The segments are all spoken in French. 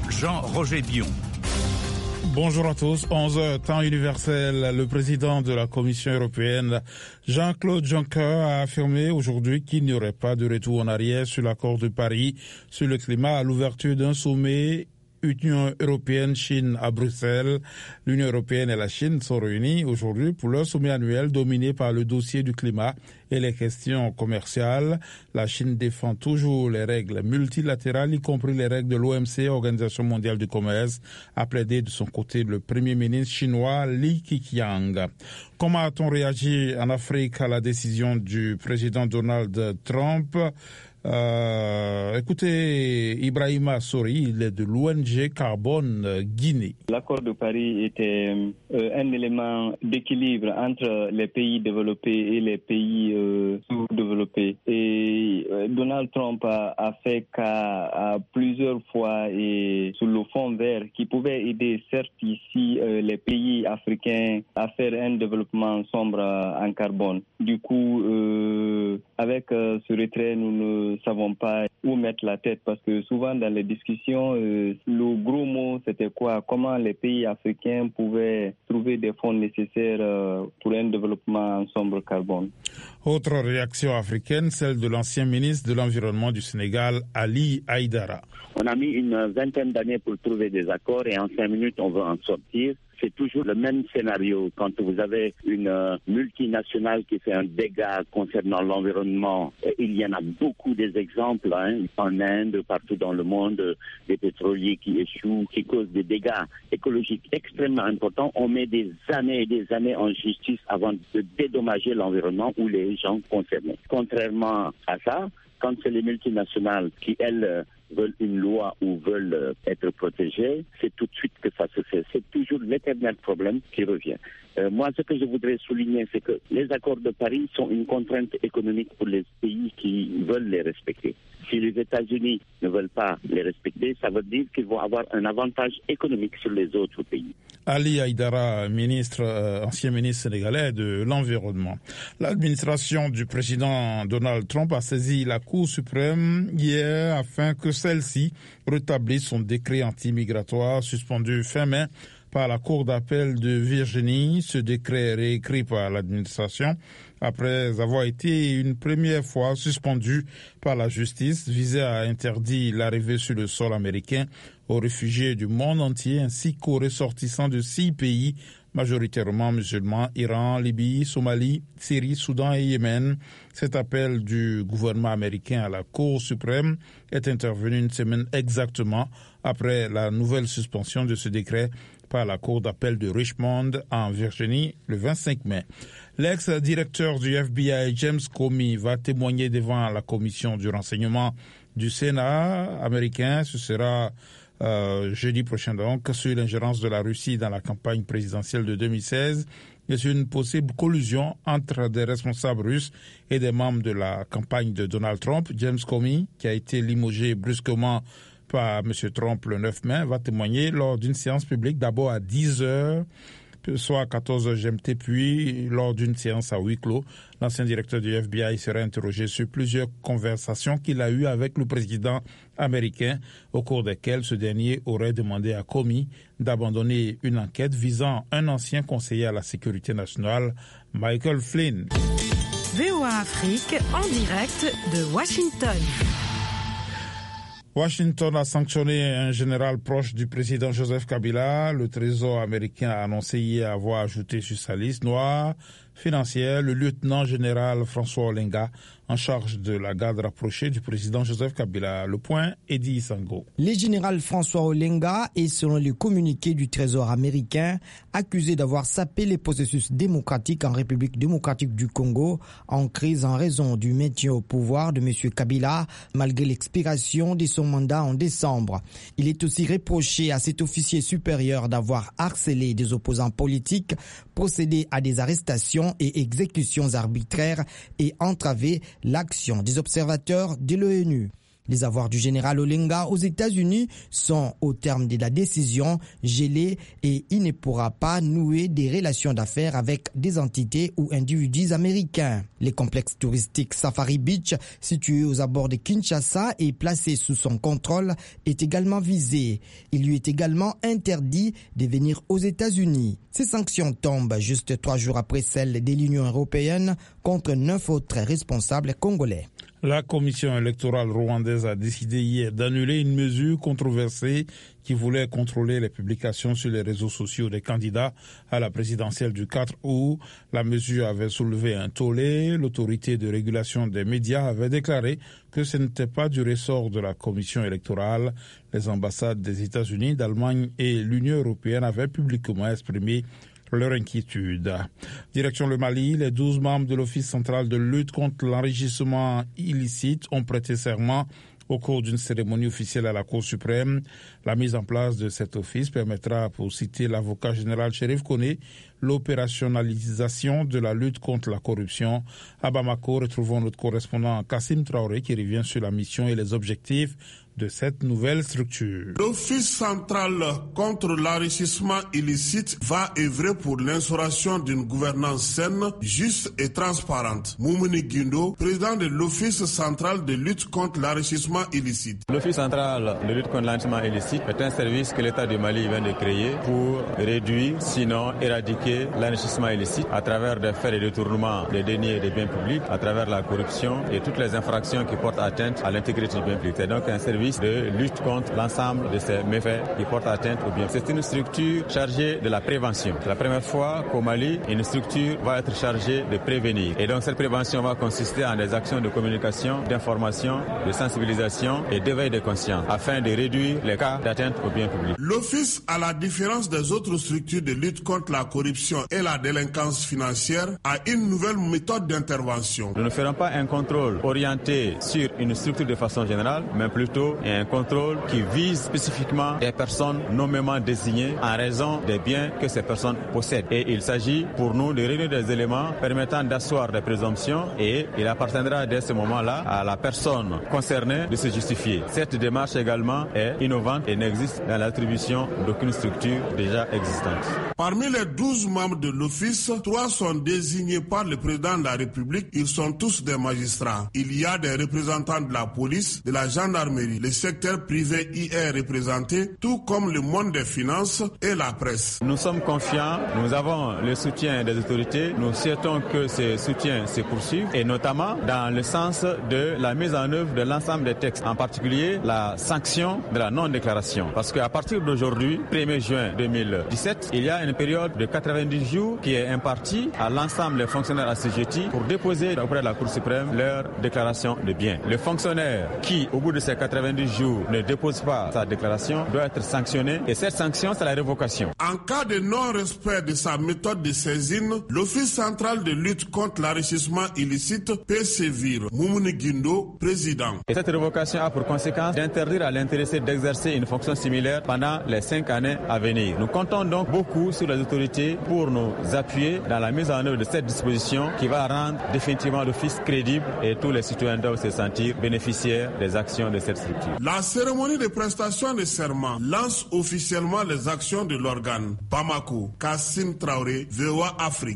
Jean-Roger Bion. Bonjour à tous. 11h, temps universel. Le président de la Commission européenne, Jean-Claude Juncker, a affirmé aujourd'hui qu'il n'y aurait pas de retour en arrière sur l'accord de Paris sur le climat à l'ouverture d'un sommet Union européenne-Chine à Bruxelles. L'Union européenne et la Chine sont réunies aujourd'hui pour leur sommet annuel dominé par le dossier du climat et les questions commerciales. La Chine défend toujours les règles multilatérales, y compris les règles de l'OMC, Organisation mondiale du commerce, a plaidé de son côté le premier ministre chinois Li Keqiang. Comment a-t-on réagi en Afrique à la décision du président Donald Trump? Écoutez, Ibrahima Sori, il est de l'ONG Carbone Guinée. L'accord de Paris était un élément d'équilibre entre les pays développés et les pays sous-développés. Et Donald Trump a fait cas plusieurs fois et sur le fond vert qui pouvait aider certes ici les pays africains à faire un développement sombre en carbone. Du coup, avec ce retrait, nous ne savons pas où mettre la tête parce que souvent dans les discussions, le gros mot c'était quoi? Comment les pays africains pouvaient trouver des fonds nécessaires pour un développement en sombre carbone. Autre réaction africaine, celle de l'ancien ministre de l'Environnement du Sénégal, Ali Haïdara. On a mis une vingtaine d'années pour trouver des accords et en 5 minutes on veut en sortir. C'est toujours le même scénario. Quand vous avez une multinationale qui fait un dégât concernant l'environnement, il y en a beaucoup des exemples, en Inde, partout dans le monde, des pétroliers qui échouent, qui causent des dégâts écologiques extrêmement importants. On met des années et des années en justice avant de dédommager l'environnement ou les gens concernés. Contrairement à ça, quand c'est les multinationales qui, elles, veulent une loi ou veulent être protégées, c'est tout de suite que ça se fait. C'est toujours l'éternel problème qui revient. Moi, ce que je voudrais souligner, c'est que les accords de Paris sont une contrainte économique pour les pays qui veulent les respecter. Si les États-Unis ne veulent pas les respecter, ça veut dire qu'ils vont avoir un avantage économique sur les autres pays. Ali Haïdara, ancien ministre sénégalais de l'Environnement. L'administration du président Donald Trump a saisi la Cour suprême hier afin que celle-ci rétablisse son décret anti-migratoire suspendu fin mai par la Cour d'appel de Virginie. Ce décret réécrit par l'administration après avoir été une première fois suspendu par la justice, visait à interdire l'arrivée sur le sol américain aux réfugiés du monde entier ainsi qu'aux ressortissants de 6 pays majoritairement musulmans, Iran, Libye, Somalie, Syrie, Soudan et Yémen. Cet appel du gouvernement américain à la Cour suprême est intervenu une semaine exactement après la nouvelle suspension de ce décret par la Cour d'appel de Richmond en Virginie le 25 mai. L'ex-directeur du FBI, James Comey, va témoigner devant la commission du renseignement du Sénat américain. Ce sera jeudi prochain donc, sur l'ingérence de la Russie dans la campagne présidentielle de 2016 et sur une possible collusion entre des responsables russes et des membres de la campagne de Donald Trump. James Comey, qui a été limogé brusquement par M. Trump le 9 mai, va témoigner lors d'une séance publique d'abord à 10h, soit à 14h GMT, puis lors d'une séance à huis clos. L'ancien directeur du FBI sera interrogé sur plusieurs conversations qu'il a eues avec le président américain, au cours desquelles ce dernier aurait demandé à Comey d'abandonner une enquête visant un ancien conseiller à la sécurité nationale, Michael Flynn. VOA Afrique, en direct de Washington. Washington a sanctionné un général proche du président Joseph Kabila. Le Trésor américain a annoncé hier avoir ajouté sur sa liste noire financière le lieutenant-général François Olenga, en charge de la garde rapprochée du président Joseph Kabila. Le point, Eddie Isango. Le général François Olenga est, selon le communiqué du Trésor américain, accusé d'avoir sapé les processus démocratiques en République démocratique du Congo, en crise en raison du maintien au pouvoir de M. Kabila, malgré l'expiration de son mandat en décembre. Il est aussi reproché à cet officier supérieur d'avoir harcelé des opposants politiques, procédé à des arrestations et exécutions arbitraires et entravé l'action des observateurs de l'ONU. Les avoirs du général Olenga aux États-Unis sont, au terme de la décision, gelés et il ne pourra pas nouer des relations d'affaires avec des entités ou individus américains. Le complexe touristique Safari Beach, situé aux abords de Kinshasa et placé sous son contrôle, est également visé. Il lui est également interdit de venir aux États-Unis. Ces sanctions tombent juste 3 jours après celles de l'Union européenne contre 9 autres responsables congolais. La commission électorale rwandaise a décidé hier d'annuler une mesure controversée qui voulait contrôler les publications sur les réseaux sociaux des candidats à la présidentielle du 4 août. La mesure avait soulevé un tollé. L'autorité de régulation des médias avait déclaré que ce n'était pas du ressort de la commission électorale. Les ambassades des États-Unis, d'Allemagne et l'Union européenne avaient publiquement exprimé leur inquiétude. Direction le Mali, les 12 membres de l'Office central de lutte contre l'enrichissement illicite ont prêté serment au cours d'une cérémonie officielle à la Cour suprême. La mise en place de cet office permettra, pour citer l'avocat général Chérif Koné, l'opérationnalisation de la lutte contre la corruption. À Bamako, retrouvons notre correspondant Kassim Traoré qui revient sur la mission et les objectifs de cette nouvelle structure. L'Office central contre l'enrichissement illicite va œuvrer pour l'instauration d'une gouvernance saine, juste et transparente. Moumouni Guindo, président de l'Office central de lutte contre l'enrichissement illicite. L'Office central de lutte contre l'enrichissement illicite est un service que l'État du Mali vient de créer pour réduire, sinon éradiquer l'enrichissement illicite à travers des faits de détournement des deniers et des biens publics, à travers la corruption et toutes les infractions qui portent atteinte à l'intégrité du bien public. C'est donc un service de lutte contre l'ensemble de ces méfaits qui portent atteinte au bien. C'est une structure chargée de la prévention. C'est la première fois qu'au Mali, une structure va être chargée de prévenir. Et donc cette prévention va consister en des actions de communication, d'information, de sensibilisation et d'éveil des consciences afin de réduire les cas d'atteinte au bien public. L'Office, à la différence des autres structures de lutte contre la corruption et la délinquance financière, a une nouvelle méthode d'intervention. Nous ne ferons pas un contrôle orienté sur une structure de façon générale, mais plutôt un contrôle qui vise spécifiquement des personnes nommément désignées en raison des biens que ces personnes possèdent. Et il s'agit pour nous de réunir des éléments permettant d'asseoir des présomptions et il appartiendra dès ce moment-là à la personne concernée de se justifier. Cette démarche également est innovante et n'existe dans l'attribution d'aucune structure déjà existante. Parmi les 12 membres de l'Office, 3 sont désignés par le président de la République. Ils sont tous des magistrats. Il y a des représentants de la police, de la gendarmerie. Le secteur privé y est représenté, tout comme le monde des finances et la presse. Nous sommes confiants, nous avons le soutien des autorités, nous souhaitons que ce soutien se poursuive et notamment dans le sens de la mise en œuvre de l'ensemble des textes, en particulier la sanction de la non-déclaration. Parce qu'à partir d'aujourd'hui, 1er juin 2017, il y a une période de 90 jours qui est impartie à l'ensemble des fonctionnaires assujettis pour déposer auprès de la Cour suprême leur déclaration de biens. Le fonctionnaire qui, au bout de ces 90 jours, ne dépose pas sa déclaration doit être sanctionné et cette sanction, c'est la révocation. En cas de non-respect de sa méthode de saisine, l'Office central de lutte contre l'enrichissement illicite peut sévir. Moumouni Guindo, président. Et cette révocation a pour conséquence d'interdire à l'intéressé d'exercer une fonction similaire pendant les 5 années à venir. Nous comptons donc beaucoup sur les autorités pour nous appuyer dans la mise en œuvre de cette disposition qui va rendre définitivement l'Office crédible et tous les citoyens doivent se sentir bénéficiaires des actions de cette structure. La cérémonie de prestation de serment lance officiellement les actions de l'organe. Bamako, Kassim Traoré, VOA Afrique.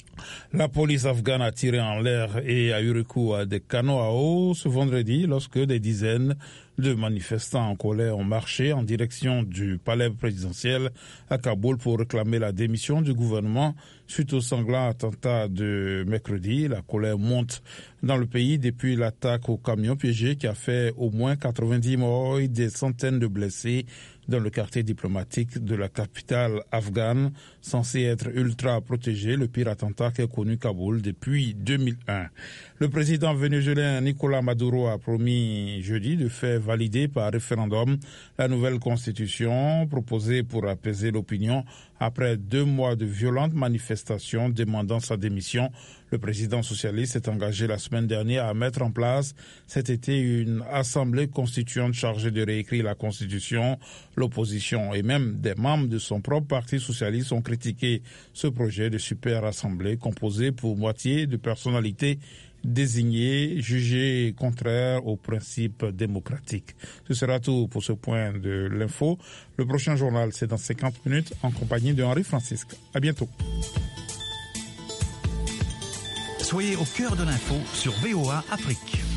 La police afghane a tiré en l'air et a eu recours à des canons à eau ce vendredi lorsque des dizaines de manifestants en colère ont marché en direction du palais présidentiel à Kaboul pour réclamer la démission du gouvernement suite au sanglant attentat de mercredi. La colère monte dans le pays depuis l'attaque au camion piégé qui a fait au moins 90 morts et des centaines de blessés dans le quartier diplomatique de la capitale afghane, censé être ultra protégé, le pire attentat qu'a connu Kaboul depuis 2001. Le président vénézuélien Nicolás Maduro a promis jeudi de faire valider par référendum la nouvelle constitution proposée pour apaiser l'opinion après 2 mois de violentes manifestations demandant sa démission. Le président socialiste s'est engagé la semaine dernière à mettre en place cet été une assemblée constituante chargée de réécrire la constitution. L'opposition et même des membres de son propre parti socialiste ont critiqué ce projet de super assemblée composé pour moitié de personnalités désignés jugés contraires aux principes démocratiques. Ce sera tout pour ce point de l'info. Le prochain journal, c'est dans 50 minutes en compagnie de Henri Francisque. À bientôt. Soyez au cœur de l'info sur VOA Afrique.